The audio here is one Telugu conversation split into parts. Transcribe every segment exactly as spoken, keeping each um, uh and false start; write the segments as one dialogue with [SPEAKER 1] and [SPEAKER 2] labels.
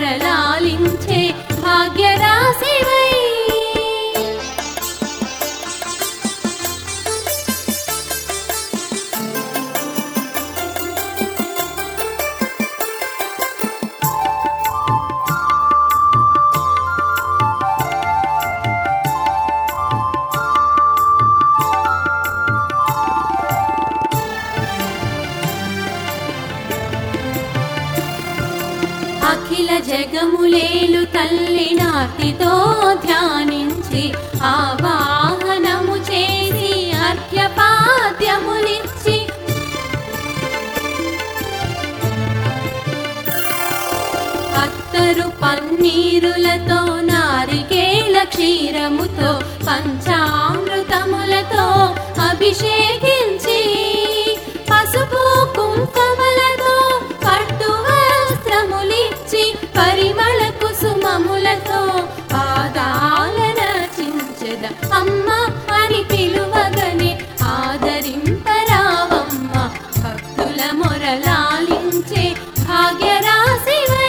[SPEAKER 1] మొరలాలించే భాగ్యరాశివై అఖిల జగములేలు తల్లి నాతితో ధ్యానించి ఆవాహనము చేసి అర్ఘ్యపాద్యములిచ్చి అత్తరు పన్నీరులతో నారికేళ క్షీరముతో పంచామృతములతో అభిషేకించి పసుపు కుంకుమలతో పట్టు వస్త్రములిచ్చి పరిమళ కుసుమములతో పాదాలన చించెద అమ్మ అని పిలువగనే ఆదరింపరావమ్మ భక్తుల మొరలాలించే భాగ్యరాశివై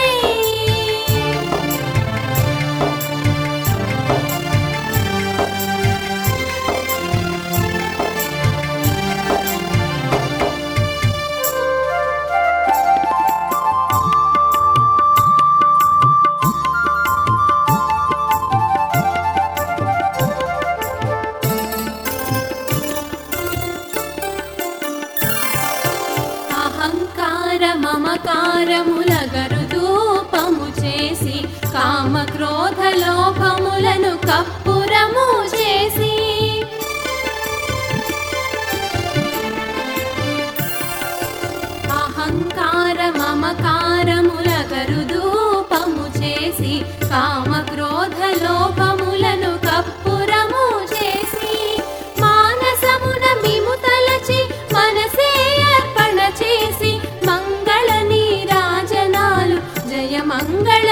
[SPEAKER 1] అహంకార మమకారముల గరుధూపము చేసి కామ క్రోధ లోభములను కప్పురము చేసి అహంకార మమకారముల గరుధూపము చేసి కామ క్రోధ లోభములను కప్పురము చేసి మానసమున మిము తలచి మనసే అర్పణ చేసి మంగళ నీరాజనాలు జయ మంగళ